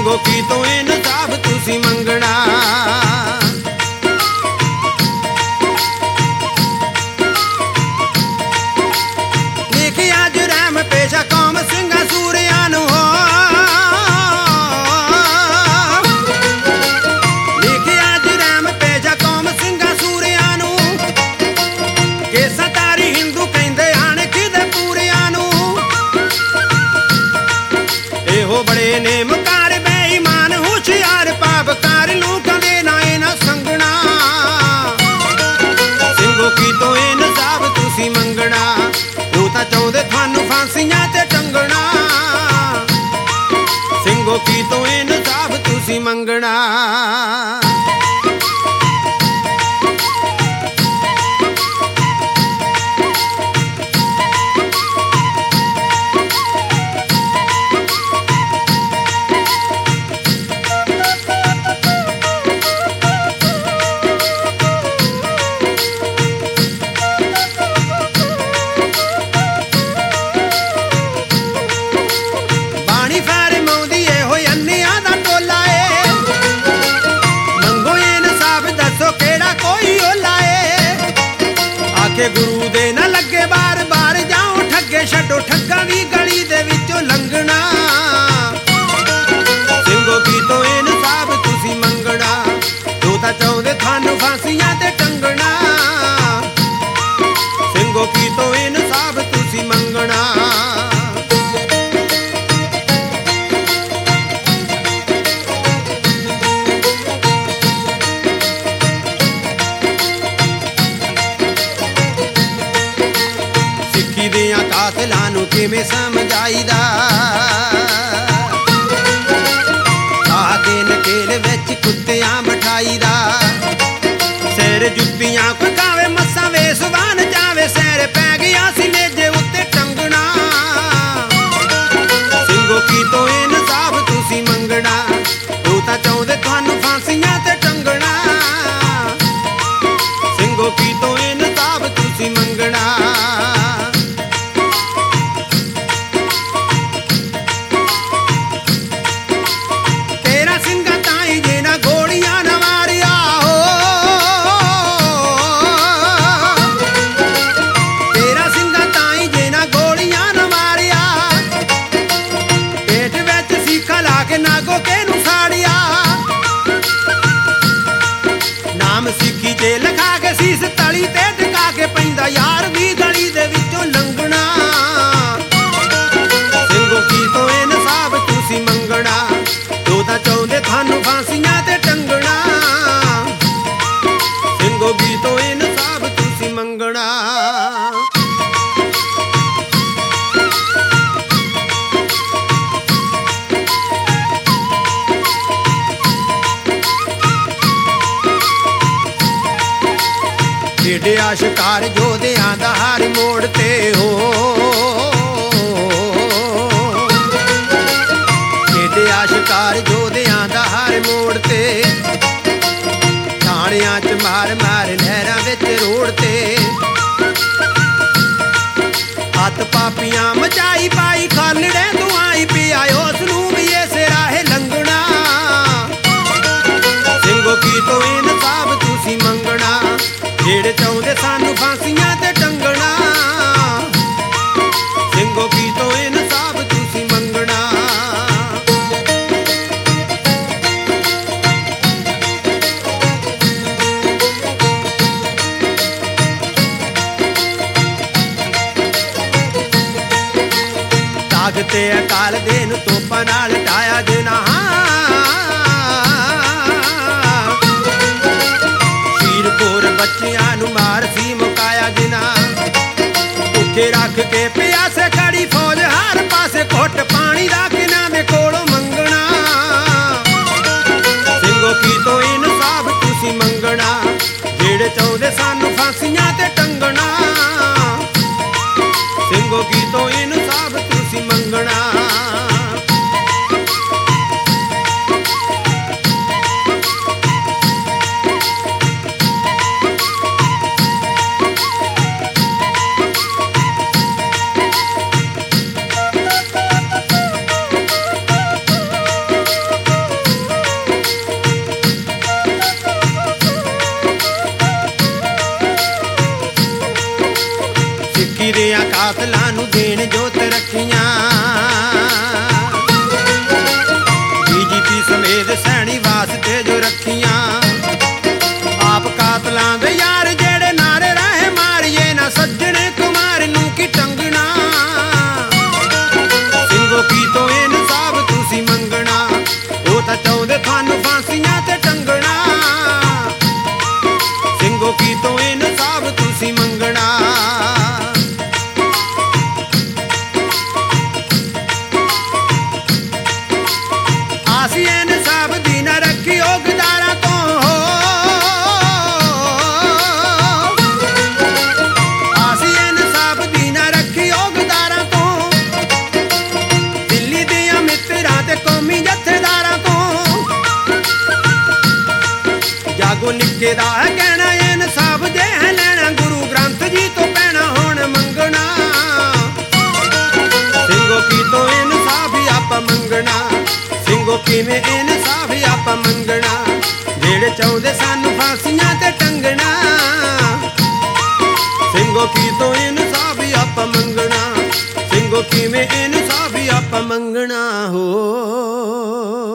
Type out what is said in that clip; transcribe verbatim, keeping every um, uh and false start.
ਸਿੰਘੋ ਕੀ ਤੋਂ ਇਨਸਾਫ ਤੁਸੀਂ ਮੰਗਣਾ। ਲਿਖਿਆ ਜੁਰਮ ਪੇਸ਼ਾ ਕੌਮ ਸਿੰਘਾਂ ਸੂਰਿਆਂ ਨੂੰ ਹੋ, ਲਿਖਿਆ ਜੁਰਮ ਪੇਸ਼ਾ ਕੌਮ ਸਿੰਘਾਂ ਸੂਰਿਆਂ ਨੂੰ, ਕੇਸਾਂ ਤਾਰੀ ਹਿੰਦੂ ਕਹਿੰਦੇ ਆਣ ਕਿਦੇ ਪੂਰਿਆਂ ਨੂੰ। ਇਹੋ ਬੜੇ ਨੇ ਮੁਕਾਰ ਬੇਈਮਾਨ ਹੁਸ਼ਿਆਰ ਪਾਪਕਾਰ ਲੋਕਾਂ ਦੇ ਨਾ ਇਹਨਾਂ ਸੰਗਣਾ। ਸਿੰਘੋ ਕੀ ਤੋਂ ਇਨਸਾਫ ਤੁਸੀਂ ਮੰਗਣਾ, ਉਹ ਤਾਂ ਚਾਹੁੰਦੇ ਤੁਹਾਨੂੰ ਫਾਂਸੀਆਂ ਤੇ ਟੰਗਣਾ। ਸਿੰਘੋ ਕੀ ਤੋਂ ਇਨਸਾਫ ਤੁਸੀਂ ਮੰਗਣਾ। ਗੁਰੂ ਦੇ ਨਾ ਲੱਗੇ ਬਾਰ ਬਾਰ ਜਾਓ ਠੱਗੇ ਛੱਡੋ ਠੱਗਾਂ ਦੀ ਗਲੀ ਦੇ ਵਿੱਚੋਂ ਲੰਘਣਾ। ਸਿੰਘੋ ਕੀ ਤੋਂ ਇਨਸਾਫ ਤੁਸੀਂ ਮੰਗਣਾ, ਉਹ ਤਾਂ ਚਾਹੁੰਦੇ ਤੁਹਾਨੂੰ ਫਾਂਸੀਆਂ ਤੇ ਟੰਗਣਾ। ਸਿੰਘੋ ਕੀ ਤੋਂ ਇਨਸਾਫ ਤੁਸੀਂ ਮੰਗਣਾ। ਦੀਆਂ ਕਾਤਲਾਂ ਨੂੰ ਕਿਵੇਂ ਸਮਝਾਈਦਾ, ਆ ਕੇ ਨਕੇਲ ਵਿੱਚ ਕੁੱਤਿਆਂ ਬਿਠਾਈ ਦਾ। ਸਿਰ ਜੁੱਤੀਆਂ ਖੁਕਾਵੇ ਮੱਸਾਂ ਵੇਸਵਾਨ ਜਾਵੇ, ਸਿਰ ਪੈ ਗਿਆ ਸੀ ਨੇਜੇ ਉੱਤੇ ਟੰਗਣਾ। ਸਿੰਘੋ ਕੀ ਤੋਂ ਇਨਸਾਫ ਤੁਸੀਂ ਮੰਗਣਾ, ਉਹ ਤਾਂ ਚਾਹੁੰਦੇ ਤੁਹਾਨੂੰ ਫਾਂਸੀਆਂ ਤੇ ਟੰਗਣਾ। ਸਿੰਘੋ ਕੀ ਤੋਂ ਇਨਸਾਫ ਤੁਸੀਂ ਮੰਗਣਾ। ਸਿੱਖੀ ਜੇ ਲਿਖਾ ਕੇ ਸੀਸ ਤਲੀ ਤੇ ਟਿਕਾ ਕੇ ਪੈਂਦਾ ਯਾਰ ਦੀ ਗਲੀ ਦੇ ਵਿੱਚੋਂ ਲੰਘਣਾ। ਸਿੰਘੋ ਕੀ ਤੋਂ ਇਨਸਾਫ ਤੁਸੀਂ ਮੰਗਣਾ, ਉਹ ਤਾਂ ਚਾਹੁੰਦੇ ਤੁਹਾਨੂੰ ਫਾਂਸੀਆਂ ਤੇ ਟੰਗਣਾ। ਸਿੰਘੋ ਕੀ ਤੋਂ ਇਨਸਾਫ ਤੁਸੀਂ ਮੰਗਣਾ। ਖੇਡਿਆ ਸ਼ਿਕਾਰ ਯੋਧਿਆਂ ਦਾ ਹਰ ਮੋੜ ਤੇ ਹੋ, ਖੇਡਿਆ ਸ਼ਿਕਾਰ ਯੋਧਿਆਂ ਦਾ ਹਰ ਮੋੜ ਤੇ। ਥਾਣਿਆਂ ਚ ਮਾਰ ਮਾਰ ਨਹਿਰਾਂ ਵਿੱਚ ਰੋੜ ਤੇ, ਹੱਥ ਪਾਪੀਆਂ ਮਚਾਈ ਪਾਈ ਖਾਲੜੇ ਤੂੰ ਆਈ ਪਿਆ ਉਸ ਨੂੰ ਵੀ ਇਸੇ ਰਾਹੇ ਲੰਘਣਾ। ਸਿੰਘੋ ਕੀ ਤੋਂ ਇਨਸਾਫ ਤੁਸੀਂ ਮੰਗਣਾ, ਜਿਹੜੇ ਚਾਹੁੰਦੇ ਸਾਨੂੰ ਫਾਂਸੀਆਂ ਤੇ ਟੰਗਣਾ। ਸਿੰਘੋ ਕੀ ਤੋਂ ਇਨਸਾਫ ਤੁਸੀਂ ਮੰਗਣਾ। ਤਾਕਤ ਤੇ ਅਕਾਲ ਦੇ ਨੂੰ ਤੋਪਾਂ ਨਾਲ ਟਾਇਆ ਦੇਣਾ। ਬੱਚਿਆਂ ਨੂੰ ਮਾਰ ਸੀ ਮੁਕਾਇਆ ਜਿਨਾ, ਭੁੱਖੇ ਰੱਖ ਕੇ ਪਿਆਸੇ ਖੜੀ ਫੌਜ ਹਰ ਪਾਸੇ ਘੁੱਟ ਪਾਣੀ ਦਾ ਕਿਨਾਂ ਦੇ ਕੋਲੋਂ ਮੰਗਣਾ। ਸਿੰਘੋ ਕੀ ਤੋਂ ਇਨਸਾਫ ਤੁਸੀਂ ਮੰਗਣਾ, ਜਿਹੜੇ ਚਾਹੁੰਦੇ ਸਾਨੂੰ ਫਾਂਸੀਆਂ ਤੇ ਟੰਗਣਾ। ਸਿੰਘੋ ਕੀ ਤੋਂ ਇਨਸਾਫ ਤੁਸੀਂ ਮੰਗਣਾ। ਠੇਕੇ ਦਾ ਹੈ ਕਹਿਣਾ ਇਨਸਾਫ ਜੇ ਹੈ ਲੈਣਾ ਗੁਰੂ ਗ੍ਰੰਥ ਜੀ ਤੋਂ ਪੈਣਾ ਹੁਣ ਮੰਗਣਾ ਸਿੰਘੋ ਕੀ ਤੋਂ ਇਨਸਾਫ ਆਪਾਂ ਮੰਗਣਾ ਸਿੰਘੋ ਕਿਵੇਂ ਇਨਸਾਫ ਆਪਾਂ ਮੰਗਣਾ ਜਿਹੜੇ ਚਾਹੁੰਦੇ ਸਾਨੂੰ ਫਾਂਸੀਆਂ ਤੇ ਟੰਗਣਾ ਸਿੰਘੋ ਕੀ ਤੋਂ ਇਨਸਾਫ ਆਪਾਂ ਮੰਗਣਾ ਸਿੰਘੋ ਕਿਵੇਂ ਇਨਸਾਫ ਆਪਾਂ ਮੰਗਣਾ ਹੋ